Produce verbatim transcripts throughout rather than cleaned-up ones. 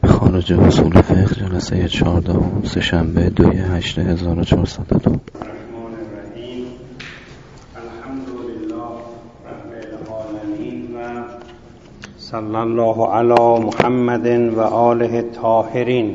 خارج اصول فقه جلسه چهاردهم سه‌شنبه دوی هشت هزار و چهارصد و دو. صلی الله علی محمد و آله الطاهرین.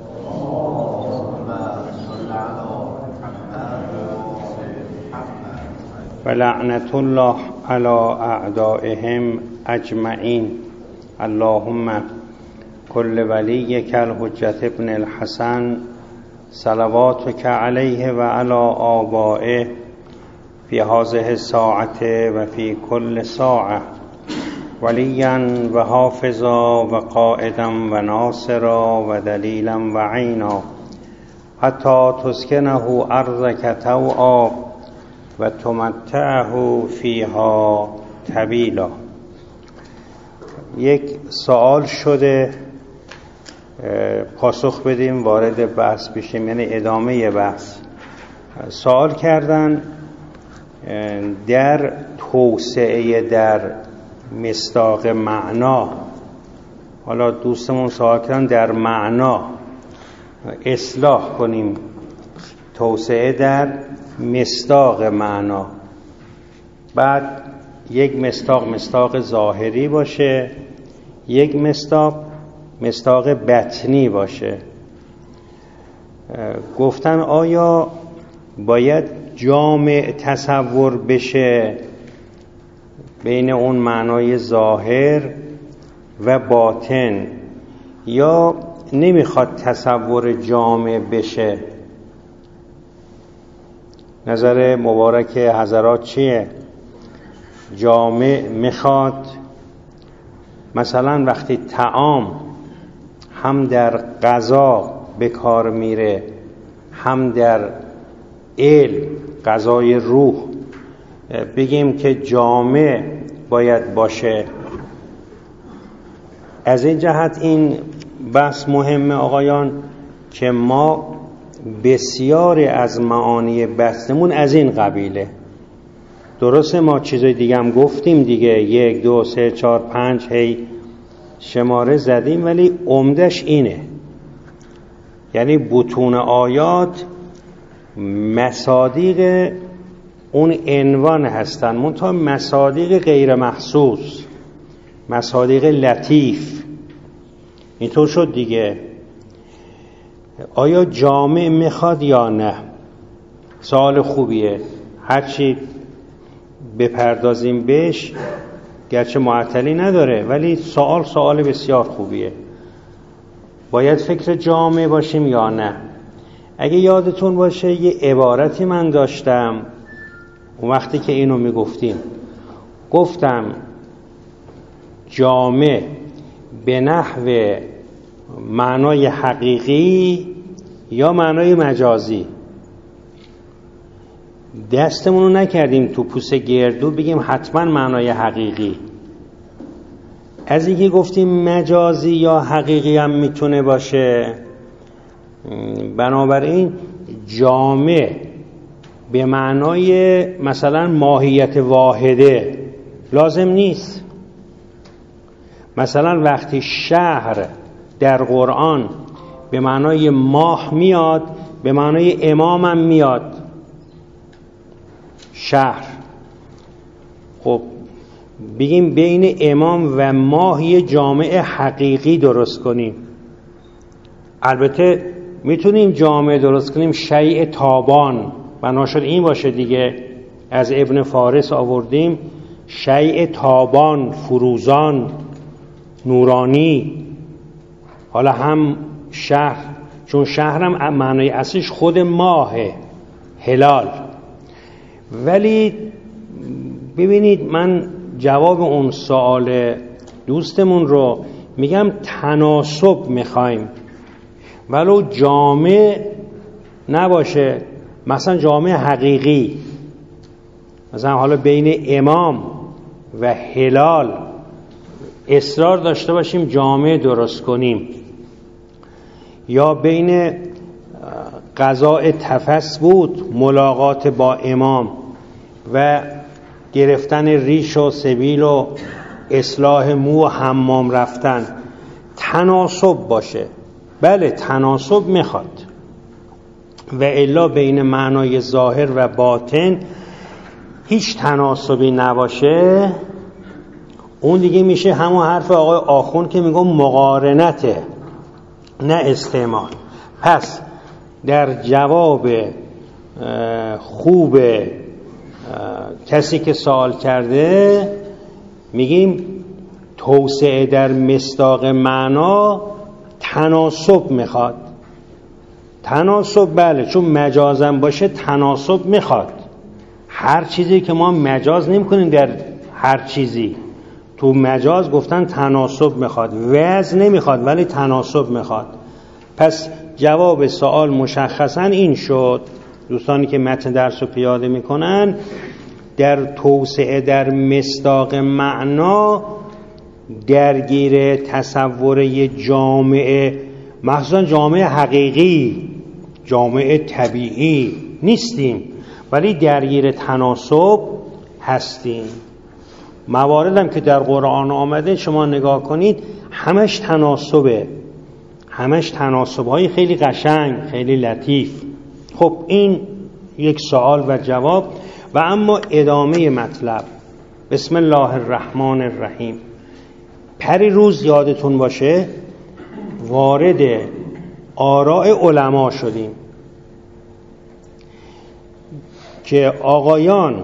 و لعنت الله علی اعدائهم اجمعین. اللهم کل ولیک الحجة ابن الحسن صلواتک علیه و علی آبائه فی هذه الساعة و فی کل ساعة ولیا و حافظا و قائدا و ناصرا و دلیلا و عینا حتی تسکنه ارضک طوعا و تمتعه فیها طویلا. یک سوال شده، پاسخ بدیم وارد بحث بشیم، یعنی ادامه بحث. سوال کردن در توسعه در مصداق معنا. حالا دوستمون سوال کردن در معنا اصلاح کنیم، توسعه در مصداق معنا. بعد یک مصداق مصداق ظاهری باشه، یک مصداق مصداق بطنی باشه. گفتن آیا باید جامع تصور بشه بین اون معنای ظاهر و باطن، یا نمیخواد تصور جامع بشه؟ نظر مبارک حضرات چیه؟ جامع میخواد مثلا وقتی طعام هم در غذا به کار میره، هم در علم غذای روح، بگیم که جامع باید باشه. از این جهت این بحث مهمه آقایان که ما بسیاری از معانی بحثمون از این قبیله. درسته ما چیزای دیگه هم گفتیم دیگه، یک دو سه چهار پنج هی شماره زدیم، ولی عمدش اینه، یعنی بطون آیات مصادیق اون عنوان هستن، منتها مصادیق غیر محسوس، مصادیق لطیف. اینطور شد دیگه. آیا جامع میخواد یا نه؟ سوال خوبیه، هرچی بپردازیم بهش گرچه معطلی نداره، ولی سوال سوال بسیار خوبیه. باید فکر جامع باشیم یا نه؟ اگه یادتون باشه یه عبارتی من داشتم اون وقتی که اینو میگفتیم، گفتم جامع به نحو معنای حقیقی یا معنای مجازی. دستمونو نکردیم تو پوست گردو بگیم حتما معنای حقیقی. از اینکه گفتیم مجازی یا حقیقی هم میتونه باشه، بنابراین جامع به معنای مثلا ماهیت واحده لازم نیست. مثلا وقتی شهر در قرآن به معنای ماه میاد، به معنای امام هم میاد. شهر، خب بگیم بین امام و ماه یه جامع حقیقی درست کنیم. البته میتونیم جامع درست کنیم شیء تابان، بنا شد این باشه دیگه. از ابن فارس آوردیم شیء تابان، فروزان، نورانی. حالا هم شهر، چون شهرم معنای اصلیش خود ماهه، هلال. ولی ببینید من جواب اون سوال دوستمون رو میگم تناسب میخوایم، ولو جامع نباشه، مثلا جامع حقیقی، مثلا حالا بین امام و هلال اصرار داشته باشیم جامع درست کنیم، یا بین قضاء تفس بود ملاقات با امام و گرفتن ریش و سبیل و اصلاح مو و حمام رفتن، تناسب باشه. بله تناسب میخواد، و الا بین معنای ظاهر و باطن هیچ تناسبی نباشه، اون دیگه میشه همون حرف آقای آخوند که میگم مقارنته نه استعمال. پس در جواب خوب کسی که سوال کرده میگیم توسعه در مصداق معنا تناسب میخواد. تناسب بله، چون مجازم باشه تناسب میخواد. هر چیزی که ما مجاز نمی کنیم در هر چیزی، تو مجاز گفتن تناسب میخواد، وزن نمیخواد ولی تناسب میخواد. پس جواب سوال مشخصا این شد. دوستانی که متن درس رو پیاده میکنن، در توسعه در مصداق معنا درگیر تصور یه جامعه، مخصوصا جامعه حقیقی، جامعه طبیعی نیستیم، ولی درگیر تناسب هستیم. مواردم که در قرآن آمده شما نگاه کنید همش تناسبه، همش تناسب‌های خیلی قشنگ، خیلی لطیف. خب این یک سوال و جواب. و اما ادامه مطلب، بسم الله الرحمن الرحیم. پری روز یادتون باشه وارد آراء علما شدیم که آقایان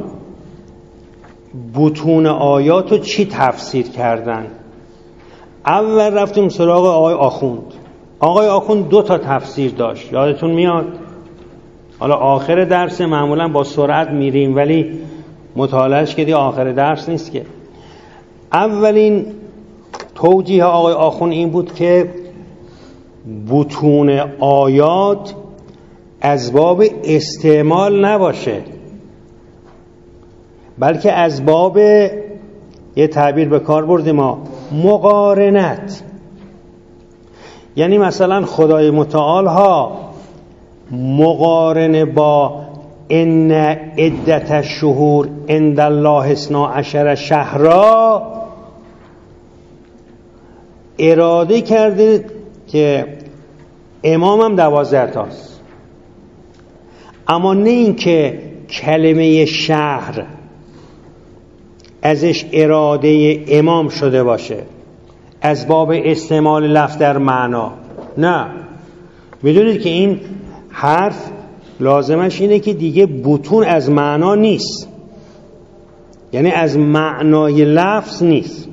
بطون آیاتو چی تفسیر کردن. اول رفتیم سراغ آقای آخوند. آقای آخوند دو تا تفسیر داشت، یادتون میاد؟ حالا آخر درس معمولا با سرعت میریم، ولی مطالعهش که دیگه آخر درس نیست که. اولین توجیه آقای آخوند این بود که بطون آیات از باب استعمال نباشه، بلکه از باب، یه تعبیر به کار بردیم ما، مقارنت. یعنی مثلا خدای متعال ها مقارنه با ان عدت الشهور عند الله اثنا عشر شهرا اراده کرده که امامم دوازده تاست، اما نه این که کلمه شهر ازش اراده امام شده باشه از باب استعمال لفظ در معنا. نه، میدونید که این حرف لازمش اینه که دیگه بطون از معنا نیست، یعنی از معنای لفظ نیست.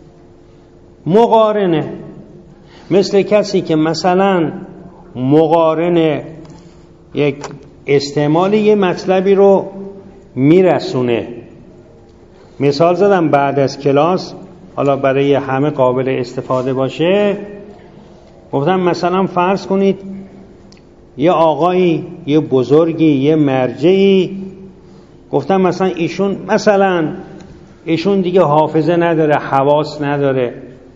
مقارنه مثل کسی که مثلا مقارنه یک استعمال یه مطلبی رو میرسونه. مثال زدم بعد از کلاس، حالا برای همه قابل استفاده باشه. گفتم مثلا فرض کنید یه آقایی، یه بزرگی، یه مرجعی، گفتم مثلا ایشون مثلا ایشون دیگه حافظه نداره، حواس نداره،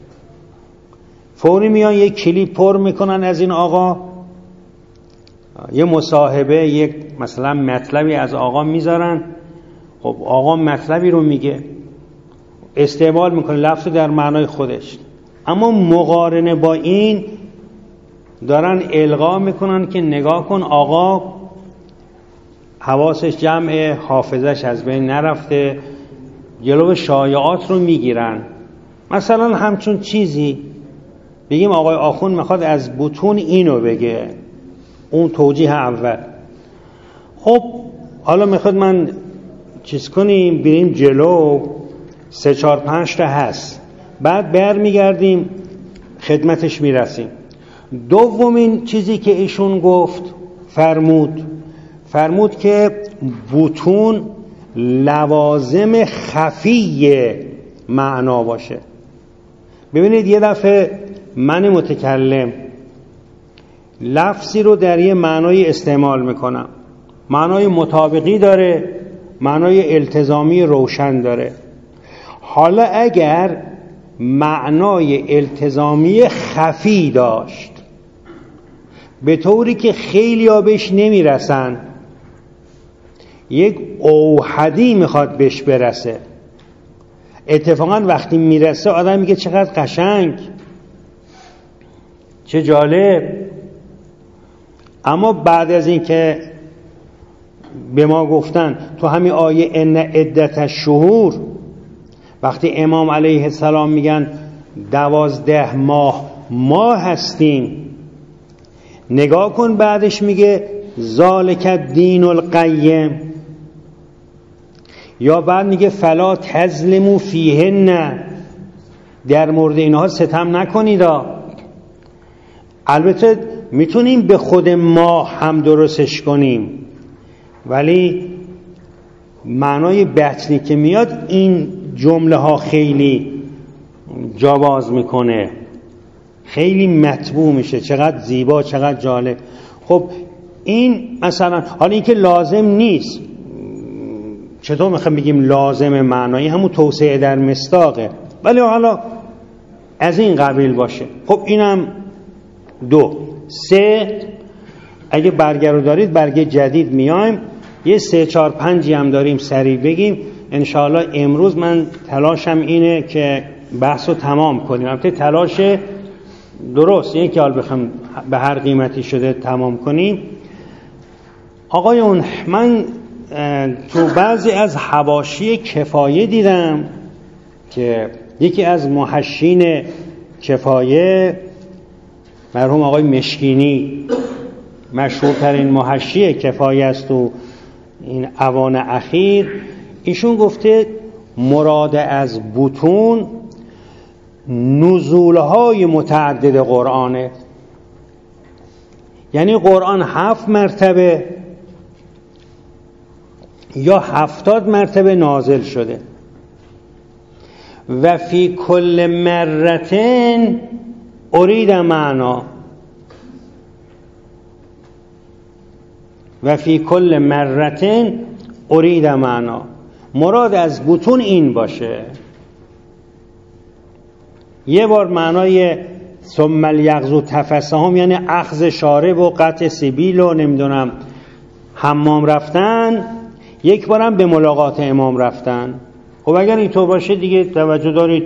فوری میان یه کلیپ پر میکنن از این آقا، یه مصاحبه، یک مثلا مطلبی از آقا میذارن. خب آقا مطلبی رو میگه، استعمال میکنه لفظ در معنای خودش، اما مقارنه با این دارن القا میکنن که نگاه کن آقا حواسش جمعه، حافظش از بین نرفته، جلو شایعات رو میگیرن. مثلا همچون چیزی بگیم آقای آخوند میخواد از بطون اینو بگه، اون توجیه اول. خب حالا میخواد من چیز کنیم، بریم جلو، سه چار پنج تا هست، بعد بر میگردیم خدمتش میرسیم. دومین چیزی که ایشون گفت، فرمود فرمود که بطون لوازم خفی معنا باشه. ببینید یه دفعه من متکلم لفظی رو در یه معنای استعمال میکنم، معنای مطابقی داره، معنای التزامی روشن داره. حالا اگر معنای التزامی خفی داشت به طوری که خیلی ها بهش نمیرسن، یک اوحدی میخواد بهش برسه، اتفاقا وقتی میرسه آدم میگه چقدر قشنگ، چه جالب. اما بعد از این که به ما گفتن تو همین آیه ان عدت الشهور، وقتی امام علیه السلام میگن دوازده ماه ما هستیم، نگاه کن بعدش میگه ذالک الدین القیم، یا بعد میگه فلا تظلموا فیهن، در مورد اینها ستم نکنید. البته میتونیم به خود ما هم درستش کنیم، ولی معنای بطنی که میاد این جمله ها خیلی جا باز میکنه، خیلی مطبوع میشه، چقدر زیبا، چقدر جالب. خب این مثلا حالا این که لازم نیست، چطور میخوام بگیم لازم معنایی، همون توسعه در مصداقه، ولی حالا از این قبیل باشه. خب اینم دو. سه، اگه برگه رو دارید برگه جدید میایم، یه سه چار پنجی هم داریم سریع بگیم انشاءالله. امروز من تلاشم اینه که بحث رو تمام کنیم، البته تلاش درست، اینه که حال بخوام به هر قیمتی شده تمام کنیم. آقایون، من تو بعضی از حواشی کفایه دیدم که یکی از محشین کفایه مرحوم آقای مشکینی، مشهورترین محشی کفایه است تو این اوان اخیر، ایشون گفته مراد از بطون نزولهای متعدد قرآنه، یعنی قرآن هفت مرتبه یا هفتاد مرتبه نازل شده و فی کل مرتين ارید معنا و فی کل مرتين ارید معنا. مراد از بطون این باشه، یه بار معنای ثم الیغزو تفسهم یعنی اخذ شارب و قطع سبیل و نمیدونم حمام رفتن، یک بارم به ملاقات امام رفتن. خب اگر اینطور باشه دیگه توجه دارید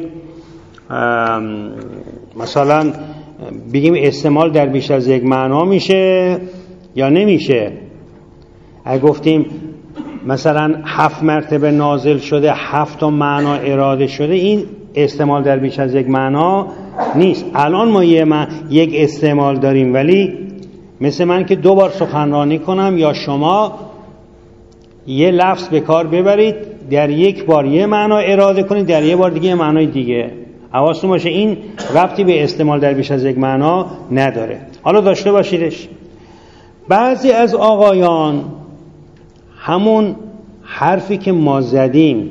مثلا بگیم استعمال در بیش از یک معنا میشه یا نمیشه. اگه گفتیم مثلا هفت مرتبه نازل شده، هفت تا معنا اراده شده، این استعمال در بیش از یک معنا نیست. الان ما یه مع... یک استعمال داریم، ولی مثل من که دو بار سخنرانی کنم یا شما یه لفظ به کار ببرید، در یک بار یه معنا اراده کنید، در یه بار دیگه یه معنای دیگه. حواستون باشه این ربطی به استعمال در بیش از یک معنا نداره. حالا داشته باشیدش. بعضی از آقایان همون حرفی که ما زدیم،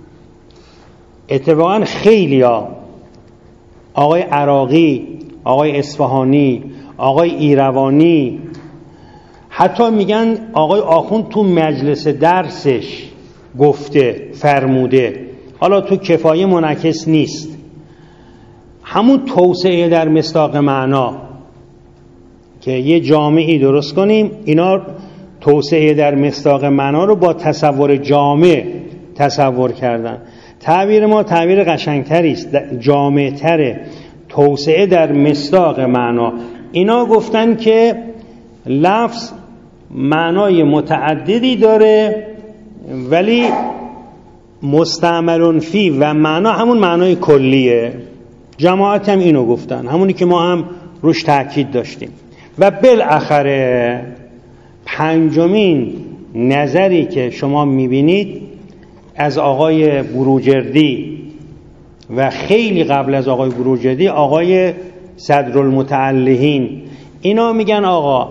اتفاقا خیلی ها، آقای عراقی، آقای اصفهانی، آقای ایروانی، حتی میگن آقای آخوند تو مجلس درسش گفته فرموده. حالا تو کفایه منعکس نیست. همون توسعه در مصداق معنا که یه جامعی درست کنیم، اینا توسعه در مصداق معنا رو با تصور جامع تصور کردن. تعبیر ما تعبیر قشنگتری است، جامع‌تره. توسعه در مصداق معنا، اینا گفتن که لفظ معنای متعددی داره ولی مستعمل فی و معنا همون معنای کلیه. جماعت هم اینو گفتن، همونی که ما هم روش تاکید داشتیم. و بالاخره پنجمین نظری که شما میبینید از آقای بروجردی و خیلی قبل از آقای بروجردی آقای صدرالمتعلهین، اینا میگن آقا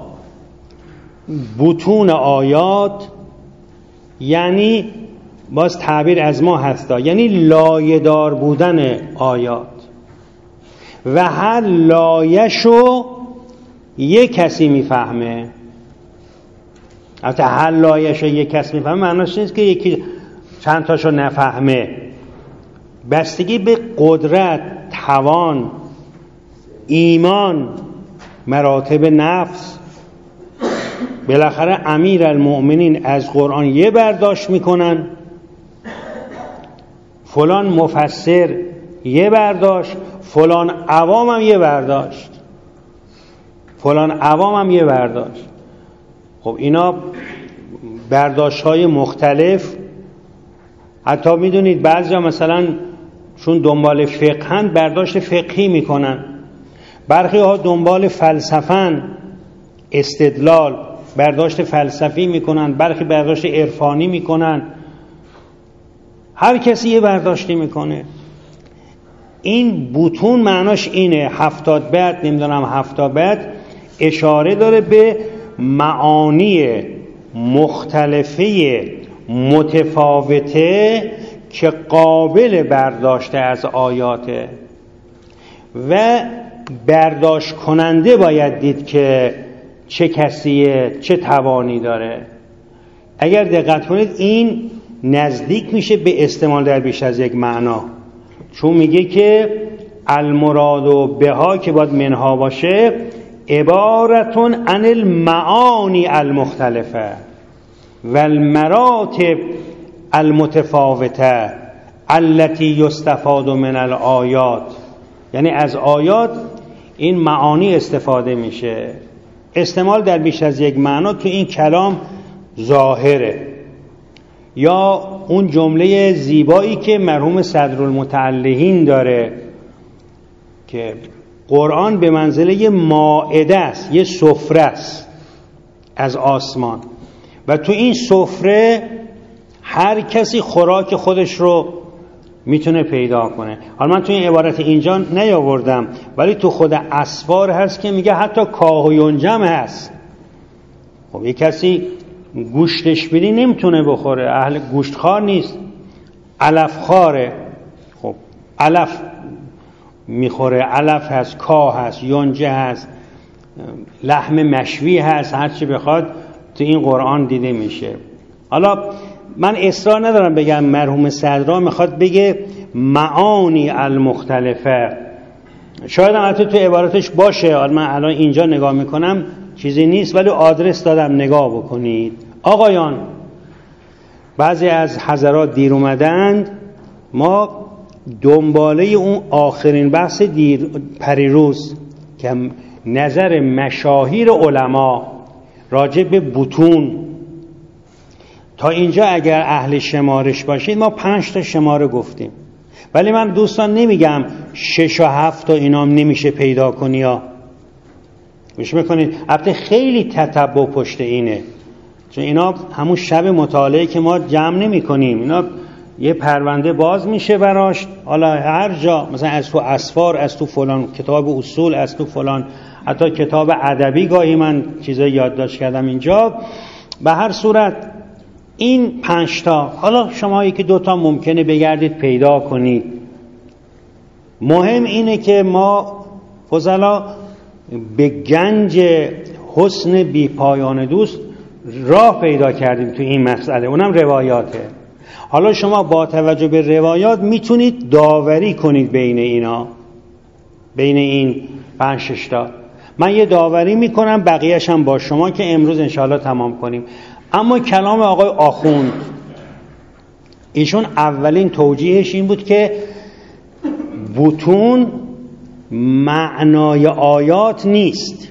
بطون آیات یعنی باز تعبیر از ما هستا، یعنی لایه‌دار بودن آیات و هر لایه‌شو یک کسی میفهمه. البته هر لایه‌شو یک کسی میفهمه معناش نیست که یکی چند تاشو نفهمه. بستگی به قدرت، توان، ایمان، مراتب نفس. بالاخره امیرالمؤمنین از قرآن یه برداشت میکنن، فلان مفسر یه برداشت، فلان عوام هم یه برداشت. فلان عوام هم یه برداشت. خب اینا برداشت های مختلف. حتی میدونید بعضیا مثلا چون دنبال فقهن برداشت فقهی میکنن، برخی ها دنبال فلسفن استدلال برداشت فلسفی میکنن، برخی برداشت عرفانی میکنن، هر کسی یه برداشتی میکنه. این بطون معناش اینه، هفتاد بعد نمیدونم هفتاد بعد اشاره داره به معانی مختلفه متفاوته که قابل برداشته از آیاته و برداشت کننده باید دید که چه کسیه، چه توانی داره. اگر دقت کنید این نزدیک میشه به استعمال در بیش از یک معنا، چون میگه که المراد و بها که باید منها باشه عبارتون عن المعانی المختلفه و المراتب المتفاوته التي یستفاد من الآیات. یعنی از آیات این معانی استفاده میشه. استعمال در بیش از یک معنا تو این کلام ظاهره. یا اون جمله زیبایی که مرحوم صدرالمتعلهین داره که قرآن به منزله یه مائده است، یه سفره است از آسمان و تو این سفره هر کسی خوراک خودش رو میتونه پیدا کنه. حالا من تو این عبارت اینجا نیاوردم، ولی تو خود اسفار هست که میگه حتی کاه و ینجم هست. خب یه کسی گوشتش بدی نمیتونه بخوره، اهل گوشتخوار نیست، علف خواره. خب علف میخوره، علف هست، کاه هست، یونجه هست، لحم مشوی هست، هر چی بخواد تو این قرآن دیده میشه. حالا من اصرار ندارم بگم مرحوم صدرا میخواد بگه معانی المختلفه، شاید هم حتی تو عبارتش باشه، حالا من الان اینجا نگاه میکنم چیزی نیست، ولی آدرس دادم نگاه بکنید. آقایان، بعضی از حضرات دیر اومدند، ما دنباله اون آخرین بحث دیر پریروز که نظر مشاهیر علما راجع به بطون تا اینجا اگر اهل شمارش باشید ما پنج تا شماره گفتیم، ولی من دوستان نمیگم شش و هفت تا اینام نمیشه پیدا کنی ها، گوش میکنید. البته خیلی تتبع پشت اینه، چون اینا همون شب مطالعه که ما جمع نمی کنیم، اینا یه پرونده باز میشه براش، حالا هر جا مثلا از تو اسفار، از تو فلان کتاب اصول، از تو فلان حتی کتاب ادبی گاهی من چیزا یادداشت کردم اینجا. به هر صورت این پنج تا، حالا شما یکی دوتا ممکنه بگردید پیدا کنید. مهم اینه که ما فضلا به گنج حسن بی پایان دوست راه پیدا کردیم تو این مسئله، اونم روایاته. حالا شما با توجه به روایات میتونید داوری کنید بین اینا، بین این پنج شش تا. من یه داوری میکنم، بقیه‌اش هم با شما که امروز انشاءالله تمام کنیم. اما کلام آقای آخوند، ایشون اولین توجیهش این بود که بطون معنای آیات نیست،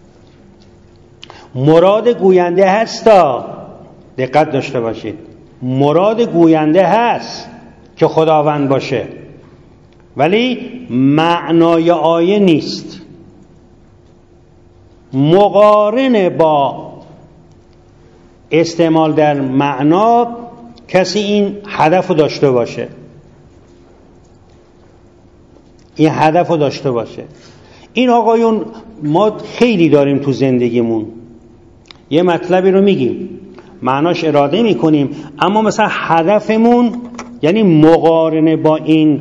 مراد گوینده هستا. دقت داشته باشید، مراد گوینده هست که خداوند باشه، ولی معنای آیه نیست. مقارن با استعمال در معنا کسی این هدف رو داشته باشه، این هدف رو داشته باشه. این آقایون ما خیلی داریم تو زندگیمون، یه مطلبی رو میگیم، معناش اراده میکنیم، اما مثلا هدفمون یعنی مقارنه با این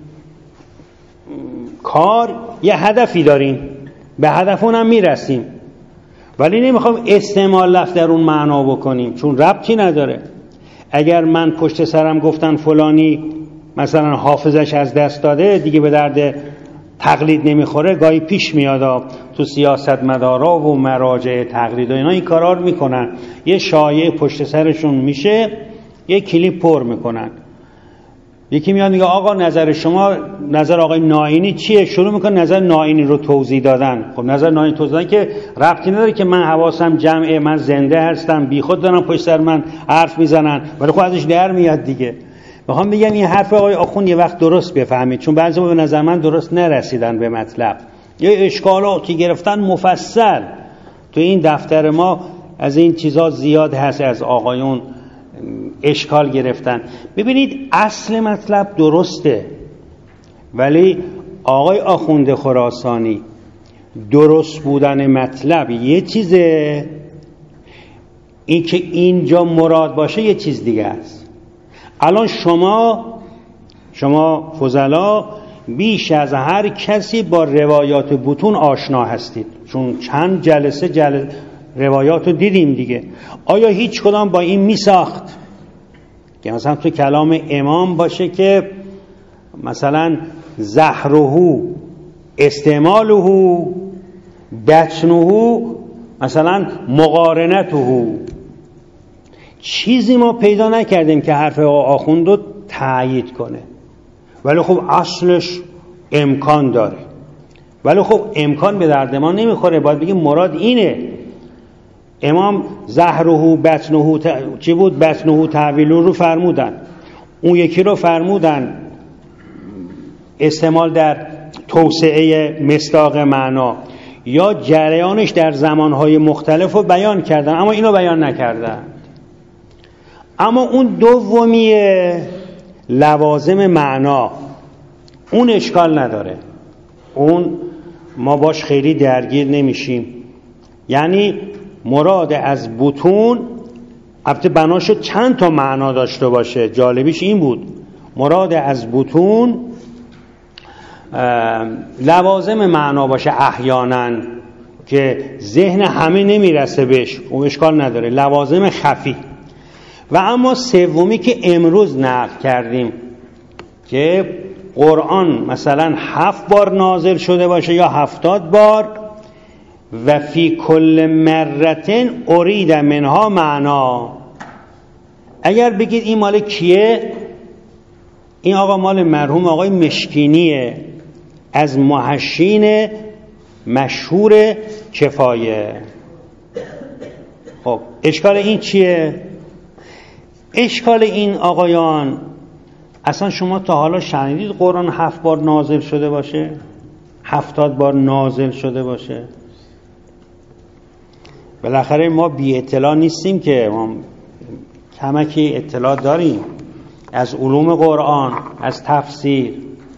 کار یه هدفی داریم، به هدفون هم میرسیم، ولی نمیخوام استعمال لفظ در اون معنا بکنیم چون ربطی نداره. اگر من پشت سرم گفتن فلانی مثلا حافظش از دست داده دیگه به درد تقلید نمیخوره، گاهی پیش میاد تو سیاست مدارا و مراجع تقلید و اینا این کارا رو میکنن، یه شایعه پشت سرشون میشه، یه کلیپ پر میکنن. یکی میاد میگه آقا نظر شما، نظر آقای ناینی چیه؟ شروع میکنه نظر ناینی رو توضیح دادن. خب نظر ناینی توضیح دادن که ربطی نداره که من حواسم جمعه، من زنده هستم، بیخود دارن پشت سر من حرف میزنن، ولی خب ازش در میاد دیگه. میخوام بگم این حرف آقای آخوند یه وقت درست بفهمید، چون بعضی به نظر من درست نرسیدن به مطلب. یه اشکالاتی گرفتن مفصل تو این دفتر ما، از این چیزا زیاد هست، از آقایون اشکال گرفتن. ببینید اصل مطلب درسته، ولی آقای آخوند خراسانی درست بودن مطلب یه چیزه، این که اینجا مراد باشه یه چیز دیگه است. الان شما شما فضلا بیش از هر کسی با روایات بطون آشنا هستید، چون چند جلسه جل... روایات رو دیدیم دیگه. آیا هیچ کدام با این می ساخت که مثلا تو کلام امام باشه که مثلا زهره استعماله بطنه مثلا مقارنته؟ چیزی ما پیدا نکردیم که حرف آخوند رو تأیید کنه، ولی خب اصلش امکان داره. ولی خب امکان به درد ما نمیخوره، باید بگیم مراد اینه. امام زهره بطنه ت... چی بود؟ بطنه تعویل رو فرمودن، اون یکی رو فرمودن استعمال در توسعه مصداق معنا، یا جریانش در زمانهای مختلف رو بیان کردن، اما اینو بیان نکردن. اما اون دومی لوازم معنا اون اشکال نداره، اون ما باش خیلی درگیر نمیشیم. یعنی مراد از بطون، البته بناشو چند تا معنا داشته باشه، جالبیش این بود مراد از بطون لوازم معنا باشه احیانا که ذهن همه نمیرسه بهش، اون اشکال نداره، لوازم خفی. و اما سومی که امروز نقل کردیم که قرآن مثلا هفت بار نازل شده باشه یا هفتاد بار، و فی کل مرتن ارید منها معنا. اگر بگید این مال کیه؟ این آقا مال مرحوم آقای مشکینیه، از محشین مشهور کفایه. خب اشکال این چیه؟ اشکال این آقایان، اصلا شما تا حالا شنیدید قرآن هفت بار نازل شده باشه؟ هفتاد بار نازل شده باشه؟ بالاخره ما بی اطلاع نیستیم که، ما کمکی اطلاع داریم از علوم قرآن، از تفسیر.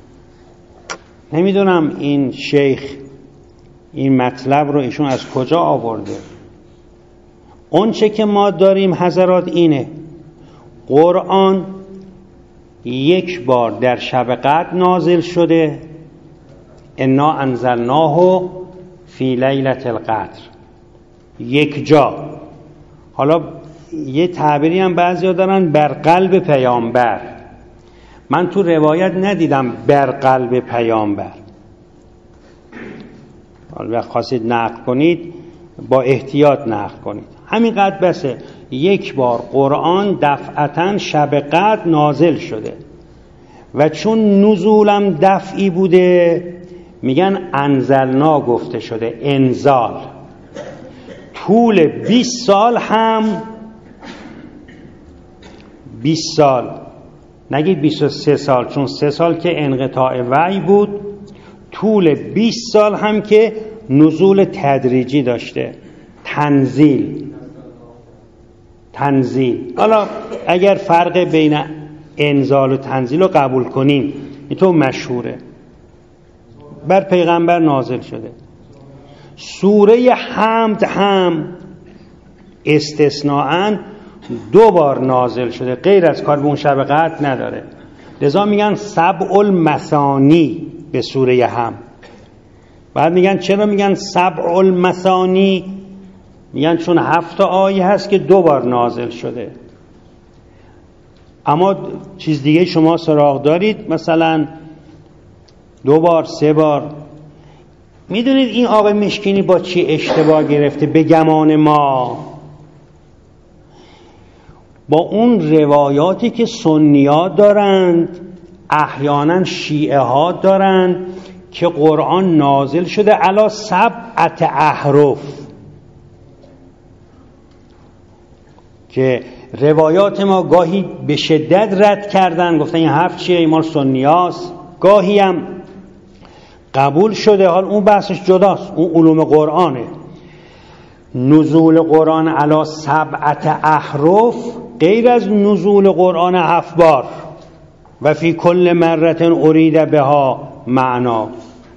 نمیدونم این شیخ این مطلب رو ایشون از کجا آورده. اون چه که ما داریم حضرات اینه: قرآن یک بار در شب قدر نازل شده، انا انزلناه فی لیلة القدر، یک جا. حالا یه تعبیری هم بعضیا دارن بر قلب پیامبر، من تو روایت ندیدم بر قلب پیامبر. حالا خواستید نقل کنید با احتیاط نقل کنید، همینقدر بسه. یک بار قرآن دفعتاً شب قدر نازل شده و چون نزولم دفعی بوده میگن انزلنا گفته شده، انزال. طول بیست سال هم، بیست سال نگید بیست و سه سال، چون سه سال که انقطاع وحی بود، طول بیست سال هم که نزول تدریجی داشته، تنزیل تنزیل. حالا اگر فرق بین انزال و تنزیل رو قبول کنیم، اینطور مشهوره، بر پیغمبر نازل شده. سوره حمد هم استثناءً دو بار نازل شده، غیر از کار به اون شب قدر نداره. لذا میگن سبع المثانی به سوره حمد. بعد میگن چرا میگن سبع المثانی؟ میگن چون هفت آیه هست که دو بار نازل شده. اما چیز دیگه شما سراغ دارید، مثلا دو بار، سه بار. میدونید این آقای مشکینی با چی اشتباه گرفته به گمان ما؟ با اون روایاتی که سنی‌ها دارند احیانا شیعه ها دارن که قرآن نازل شده علی سبعت احرف، که روایات ما گاهی به شدت رد کردن، گفتن این حرف چیه، این مال سنیاست، گاهی هم قبول شده. حال اون بحثش جداست، اون علوم قرآنه. نزول قرآن علی سبعت احرف غیر از نزول قرآن هفت بار و فی کل مرة ارید بها معنا.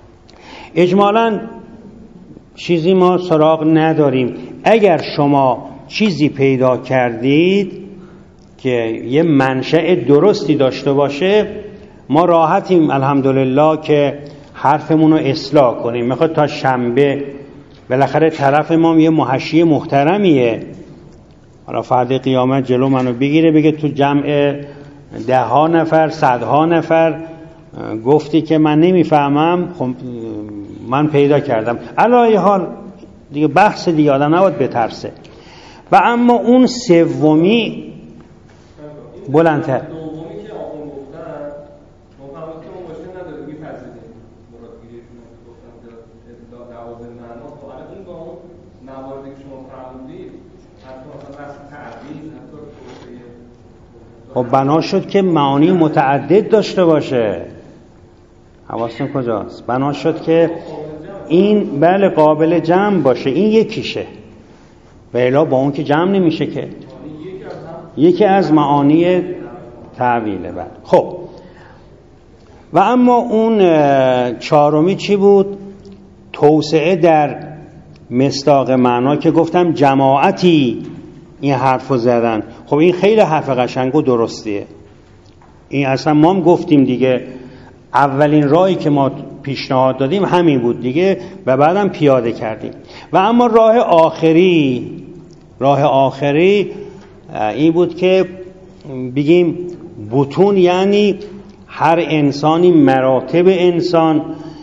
اجمالاً چیزی ما سراغ نداریم. اگر شما چیزی پیدا کردید که یه منشأ درستی داشته باشه، ما راحتیم الحمدلله که حرفمون رو اصلاح کنیم. میخواد تا شنبه بالاخره طرف ما یه محشی محترمیه، حالا فردا قیامت جلو منو بگیره بگه تو جمع ده ها نفر صدها نفر گفتی که من نمیفهمم، خب من پیدا کردم. علی حال دیگه بحث دیگه، آدم نباید بترسه. و اما اون سومی بلندتر، دومی که آقا گفتن مفهومی که ما مشکل نداره میپذیریم، مراد گیریشون گفتن که دوازده معنا، خب الان این با اون مواردی که شما فرمودید حتی مثلا بحث تعبیر، حتی توسعه، خب بنا شد که معانی متعدد داشته باشه. حواستون کجاست؟ بنا شد که این بله قابل جمع باشه، این یکیشه، و الا با اون که جمع نمیشه که، یکی از معانی تعویله. بعد خب و اما اون چهارمی چی بود؟ توسعه در مصداق معنا، که گفتم جماعتی این حرفو زدن. خب این خیلی حرف قشنگ و درستیه. این اصلا ما هم گفتیم دیگه، اولین راهی که ما پیشنهاد دادیم همین بود دیگه و بعدم پیاده کردیم. و اما راه آخری، راه آخری این بود که بگیم بطون، یعنی هر انسانی مراتب انسان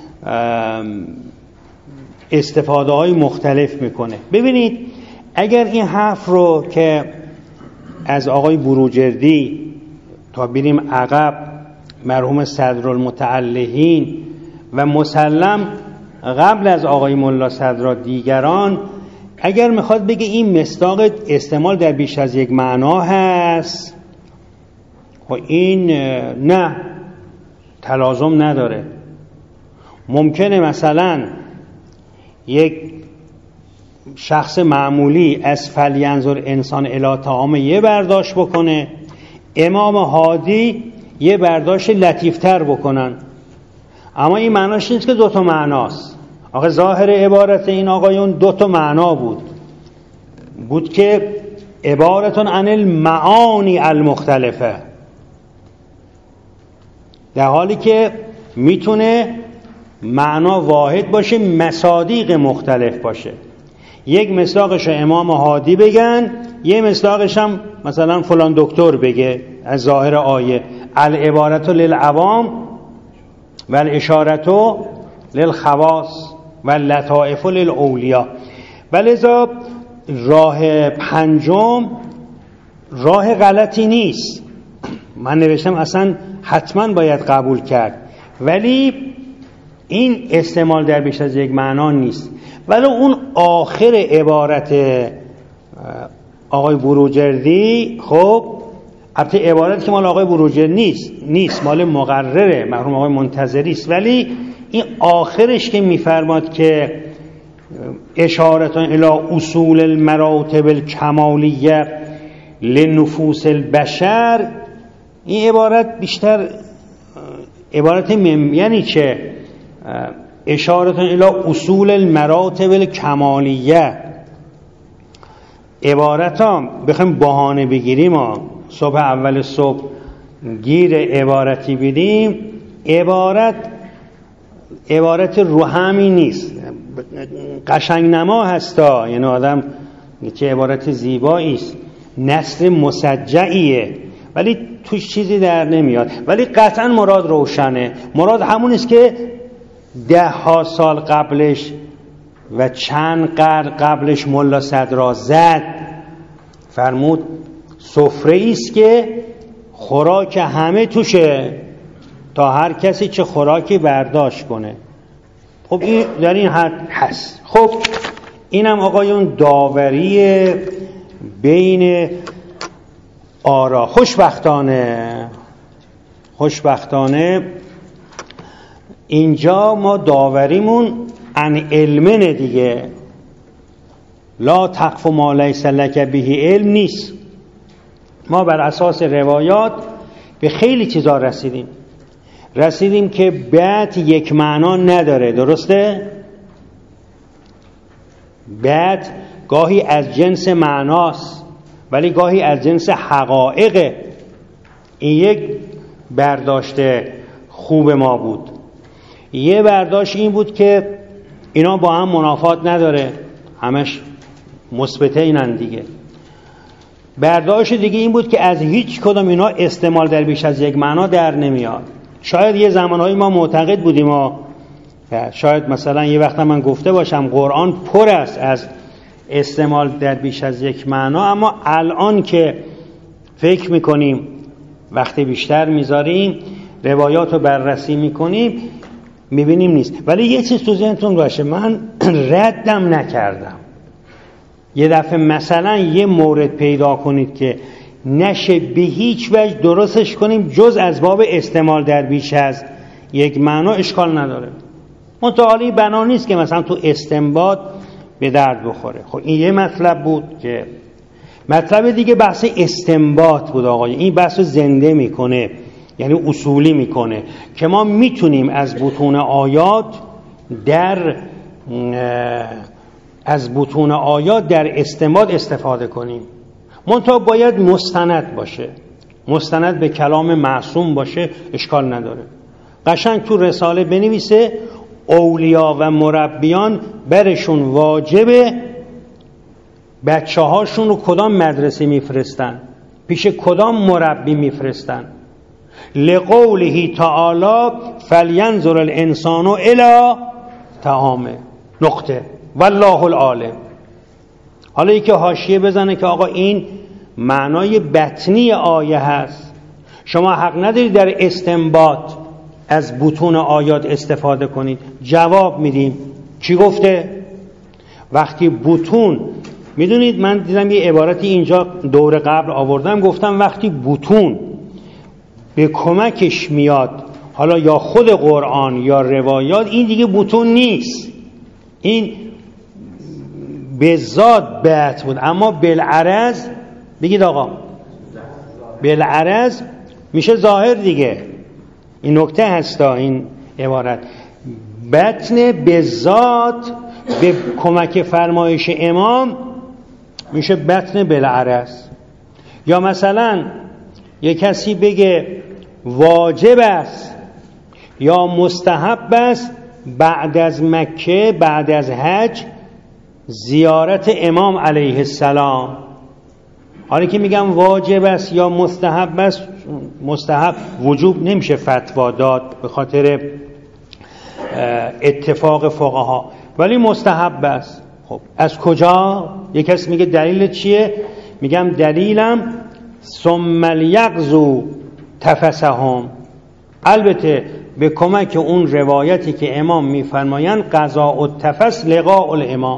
استفاده های مختلف میکنه. ببینید اگر این حرف رو که از آقای بروجردی تا بریم عقب، مرحوم صدرالمتعلهین و مسلم قبل از آقای ملا صدرا دیگران، اگر میخواد بگه این مصداق استعمال در بیش از یک معنا هست، خب این نه تلازم نداره. ممکنه مثلا یک شخص معمولی از فلینظر انسان الی طعام یه برداشت بکنه، امام هادی یه برداشت لطیفتر بکنن، اما این معناش نیست که دوتا معناست. آخه ظاهر عبارت این آقایون دوتا معنا بود بود که عبارتون عن المعانی المختلفه، در حالی که میتونه معنا واحد باشه، مصادیق مختلف باشه. یک مصداقش امام هادی بگن، یه مصداقش هم مثلا فلان دکتر بگه از ظاهر آیه. العبارت للعوام و الاشارت للخواص و اللطائف للاولیا. ولذا راه پنجم راه غلطی نیست، من نوشتم اصلا حتما باید قبول کرد، ولی این استعمال در بیش از یک معنا نیست. ولی اون آخر عبارت آقای بروجردی، خب البته عبارت که مال آقای بروجردی نیست نیست مال مقرره مرحوم آقای منتظری است، ولی این آخرش که میفرماد که اشارتان الی اصول المراتب الکمالیه لنفوس البشر، این عبارت بیشتر عبارت مم... یعنی چه؟ اشارتان الی اصول المراتب الکمالیه. عبارت هم بخوایم بهانه بگیریم، ما صبح اول صبح گیر عبارتی بدیم، عبارت عبارت روحمی نیست، قشنگ نما هستا، یعنی آدم چه عبارت زیبایی است، نثر مسجعیه، ولی توش چیزی در نمیاد. ولی قطعا مراد روشنه، مراد همون است که ده ها سال قبلش و چند قرن قبلش ملا صدرا زد، فرمود سفره ایست که خوراک همه توشه، تا هر کسی چه خوراکی برداشت کنه. خب این در این حد هست. خب اینم آقایون داوری بین آرا. خوشبختانه خوشبختانه اینجا ما داوریمون عن علمه دیگه، لا تقف ما لیس لک به علم نیست. ما بر اساس روایات به خیلی چیزا رسیدیم رسیدیم که بعد یک معنا نداره. درسته؟ بعد گاهی از جنس معناست ولی گاهی از جنس حقایقه. این یک برداشت خوب ما بود. یه برداشت این بود که اینا با هم منافات نداره، همش مثبته اینن دیگه. برداشت دیگه این بود که از هیچ کدام اینا استعمال در بیش از یک معنا در نمیاد. شاید یه زمانهایی ما معتقد بودیم و شاید مثلا یه وقت من گفته باشم قرآن پر است از استعمال در بیش از یک معنا، اما الان که فکر میکنیم وقتی بیشتر میذاریم روایات رو بررسی میکنیم میبینیم نیست. ولی یه چیز تو ذهنتون باشه، من ردم نکردم. یه دفعه مثلا یه مورد پیدا کنید که نشه به هیچ وجه درستش کنیم جز از باب استعمال در بیش از یک معنا، اشکال نداره. متعالی بنا نیست که مثلا تو استنباط به درد بخوره. خب این یه مطلب بود. که مطلب دیگه بحث استنباط بود آقای. این بحث رو زنده میکنه، یعنی اصولی میکنه که ما میتونیم از بطون آیات در از بطون آیات در استنباط استفاده کنیم. منتها باید مستند باشه، مستند به کلام معصوم باشه، اشکال نداره. قشنگ تو رساله بنویسه اولیا و مربیان برشون واجبه بچه هاشون رو کدام مدرسه میفرستن، پیش کدام مربی میفرستن. لقوله تعالی فلینظر الانسان الی طعامه، نقطه، والله العالم. حالا یکی حاشیه بزنه که آقا این معنای بطنی آیه هست، شما حق ندارید در استنباط از بطون آیات استفاده کنید. جواب میدیم چی گفته؟ وقتی بطون، میدونید من دیدم یه عبارتی اینجا دور قبل آوردم، گفتم وقتی بطون به کمکش میاد، حالا یا خود قرآن یا روایات، این دیگه بطون نیست، این به ذات بعت بود. اما بالعرض بگید آقا، بالعرض میشه ظاهر دیگه. این نکته هستا این عبارت. بطن به ذات به کمک فرمایش امام میشه بطن بالعرض. یا مثلا یک کسی بگه واجب است یا مستحب است بعد از مکه، بعد از حج، زیارت امام علیه السلام. حالا که میگم واجب است یا مستحب است، مستحب وجوب نمیشه فتوا داد به خاطر اتفاق فقها، ولی مستحب است. خب از کجا؟ یک کسی میگه دلیل چیه؟ میگم دلیلم ثم لیغزو تفسهم. البته به کمک اون روایتی که امام میفرمایند قضاء التفس لقاء الامام،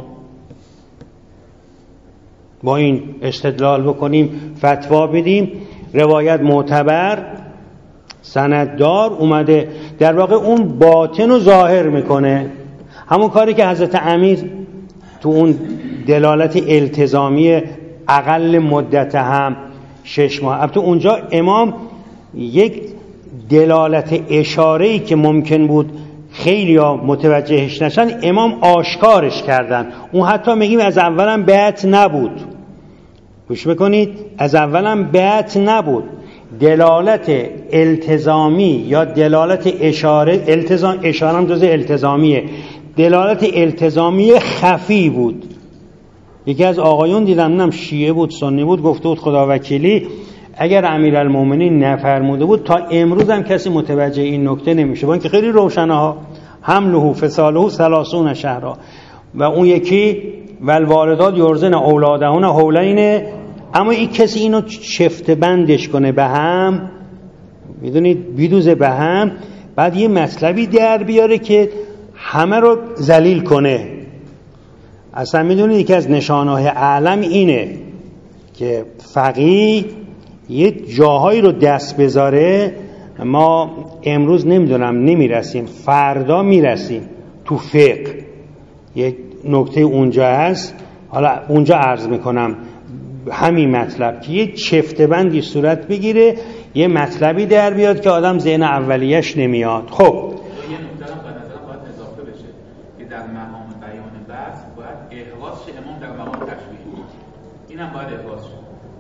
با این استدلال بکنیم، فتوا بدیم، روایت معتبر سنددار اومده، در واقع اون باطن رو ظاهر میکنه. همون کاری که حضرت امیر تو اون دلالت التزامی اقل مدت هم شش ماه، البته اونجا امام یک دلالت اشاره‌ای که ممکن بود خیلی ها متوجهش نشن، امام آشکارش کردن. اون حتی میگیم از اولم بیعت نبود، گوش بکنید، از اولم بیعت نبود، دلالت التزامی یا دلالت اشاره، التزام اشاره هم جز التزامیه، دلالت التزامی خفی بود. یکی از آقایون دیدم، نم شیعه بود سنی بود، گفته بود خدا وکیلی اگر امیرالمومنین نفرموده بود تا امروز هم کسی متوجه این نکته نمیشه، با اینکه خیلی روشنه ها، حمله فصاله ثلاثون شهرا. و اون یکی والوالدات یرزن اولادهن حولین، اما این کسی اینو چفت بندش کنه به هم میدونید بیدوزه به هم، بعد یه مطلبی در بیاره که همه رو ذلیل کنه. اصلا میدونید یکی از نشانه‌های اعلم اینه که فقیه یه جاهایی رو دست بذاره، ما امروز نمیدونم نمیرسیم، فردا میرسیم تو فقه. یک نکته اونجا هست، حالا اونجا عرض میکنم همین مطلب که یه چفته بندی صورت بگیره، یه مطلبی در بیاد که آدم ذهن اولیش نمیاد. خب یه نکته هم به نظرم باید اضافه بشه که در مقام بیان بحث باید احراز شه امام در مقام تشبیه، اینم باید احراز شه.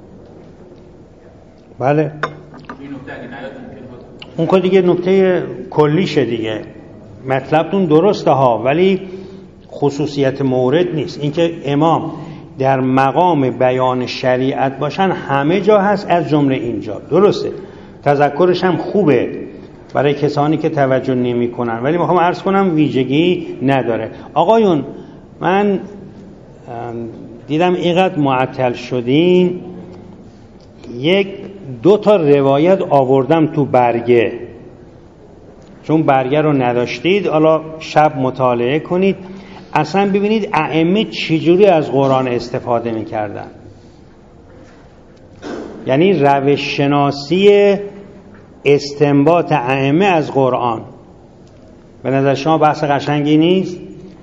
بله این نکته اگه نیاد ممکن بود اون که دیگه نکته کلیشه دیگه، مطلبتون درسته ها، ولی خصوصیت مورد نیست. اینکه امام در مقام بیان شریعت باشن همه جا هست، از جمله اینجا. درسته، تذکرش هم خوبه برای کسانی که توجه نمی کنن، ولی میخوام عرض کنم ویژگی نداره. آقایون من دیدم اینقدر معطل شدین، یک دو تا روایت آوردم تو برگه، چون برگه رو نداشتید حالا شب مطالعه کنید، اصلا ببینید ائمه چجوری از قرآن استفاده میکردن. یعنی روش شناسی استنباط ائمه از قرآن. به نظر شما بحث قشنگی نیست؟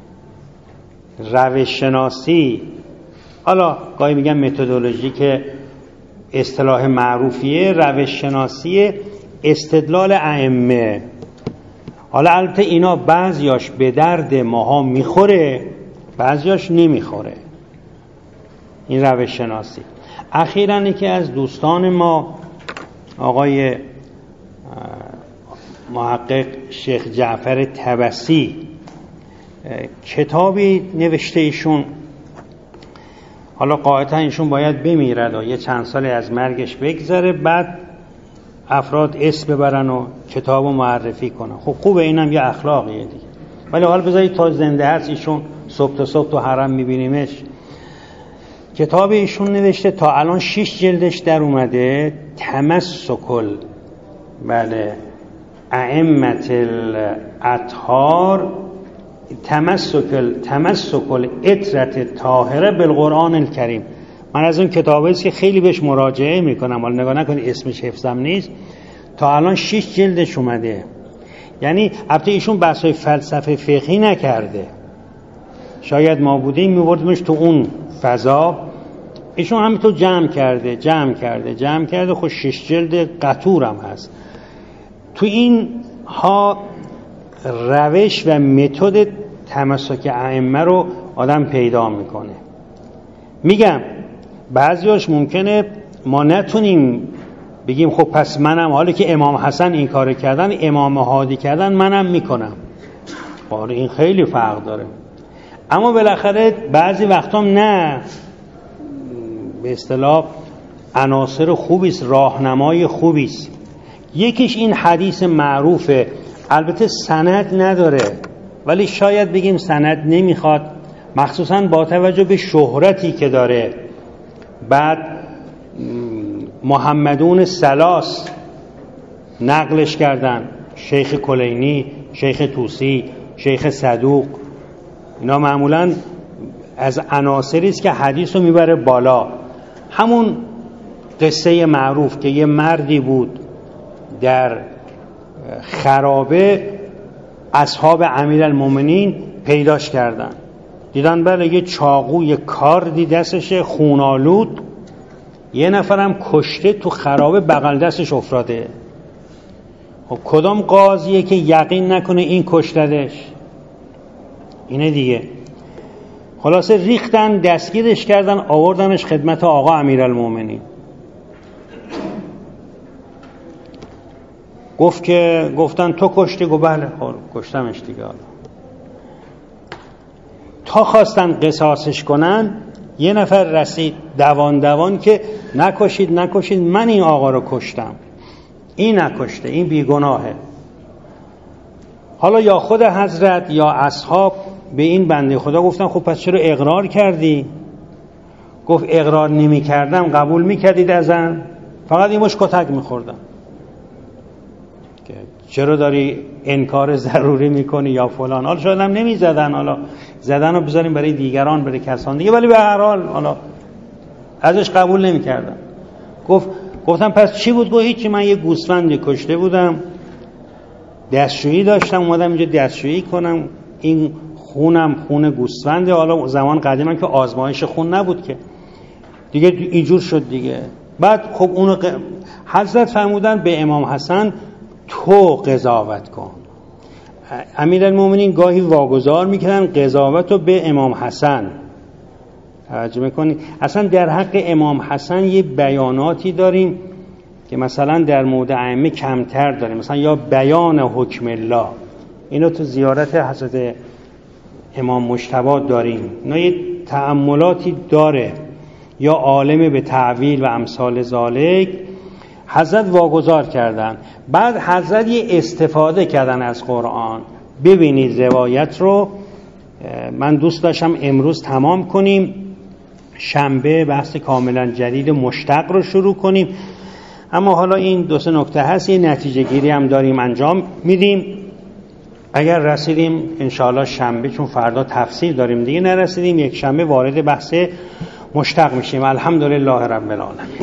روش شناسی، حالا گاهی میگن متدولوژی که اصطلاح معروفیه، روش شناسی استدلال ائمه. حالا البته اینا بعضیاش به درد ماها میخوره، بعضیاش نمیخوره این روش شناسی. اخیراً یکی از دوستان ما آقای محقق شیخ جعفر طبسی کتابی نوشته، ایشون حالا قاعدتا ایشون باید بمیرد و یه چند سالی از مرگش بگذره، بعد افراد اسم ببرن و کتابو معرفی کنن. خب خوبه، اینم یه اخلاقیه دیگه، ولی حالا بذارید تا زنده هست ایشون صبح تا صبح تو حرم میبینیمش. کتاب ایشون نوشته، تا الان شش جلدش در اومده، تمسکل بله ائمه الاطهار، تمسکل تمسکل اطرت طاهره بالقرآن الکریم. من از اون کتابی است که خیلی بهش مراجعه میکنم، حالا نگاه نکنید اسمش حفظم نیست، تا الان شش جلدش اومده. یعنی البته ایشون بحثای فلسفه فقهی نکرده، شاید ما بودیم میبردیمش تو اون فضا، ایشون همین تو جمع کرده جمع کرده جمع کرده خود شش جلد قطورم هست. تو این ها روش و متد تمسک ائمه رو آدم پیدا میکنه. میگم بعضیاش ممکنه ما نتونیم بگیم خب پس منم، حالا که امام حسن این کار کردن، امام هادی کردن، منم میکنم. آره این خیلی فرق داره. اما بالاخره بعضی وقتا نه، به اصطلاح عناصر خوبی است، راهنمای خوبی است. یکیش این حدیث معروفه، البته سند نداره ولی شاید بگیم سند نمیخواد، مخصوصا با توجه به شهرتی که داره. بعد محمدون سلاس نقلش کردن، شیخ کلینی، شیخ توسی، شیخ صدوق، اینا معمولا از عناصری است که حدیث رو میبره بالا. همون قصه معروف که یه مردی بود در خرابه، اصحاب امیرالمومنین پیداش کردن، دیدن بله یه چاقو یه کاردی دستشه خونالود، یه نفرم کشته تو خرابه بغل دستش افتاده. خب کدام قاضیه که یقین نکنه این کشتدش؟ اینه دیگه. خلاصه ریختن، دستگیرش کردن، آوردنش خدمت آقا امیرالمومنین. گفت که گفتن تو کشتی؟ گفت بله خب کشتمش دیگه. تا خواستن قصاصش کنن، یه نفر رسید دوان دوان که نکشید نکشید، من این آقا رو کشتم، این نکشته، این بیگناهه. حالا یا خود حضرت یا اصحاب به این بنده خدا گفتن خب پس چرا اقرار کردی؟ گفت اقرار نمی کردم قبول می کردید ازم؟ فقط این مش کتک می خوردم. چرا داری انکار ضروری میکنی یا فلان. حالا شاید هم نمیزدن، حالا زدن رو بذاریم برای دیگران، برای کسان دیگه، ولی به هر حال حالا ازش قبول نمیکردن. گفت گفتم پس چی بود؟ گفت هیچی، من یه گوسفندی کشته بودم، دستشویی داشتم، اومدم اینجا دستشویی کنم، این خونم خون گوسفنده. حالا زمان قدیما که آزمایش خون نبود که دیگه اینجور شد دیگه. بعد خب اونو ق... حضرت فرمودن به امام حسن تو قضاوت کن. امیرالمومنین گاهی واگذار میکردن قضاوت رو به امام حسن. توجه میکنید؟ اصلا در حق امام حسن یه بیاناتی داریم که مثلا در مورد ائمه کمتر داریم، مثلا یا بیان حکم الله، اینو تو زیارت حضرت امام مجتبی داریم، اینا یه تأملاتی داره، یا عالم به تعویل و امثال ذالک. حضرت واگذار کردن، بعد حضرت یه استفاده کردن از قرآن. ببینید روایت رو من دوست داشتم امروز تمام کنیم، شنبه بحث کاملا جدید مشتق رو شروع کنیم، اما حالا این دو سه نکته هست، یه نتیجه گیری هم داریم انجام میدیم. اگر رسیدیم انشاءالله شنبه، چون فردا تفسیر داریم دیگه، نرسیدیم یک شنبه وارد بحث مشتق میشیم. الحمدلله رب العالمین.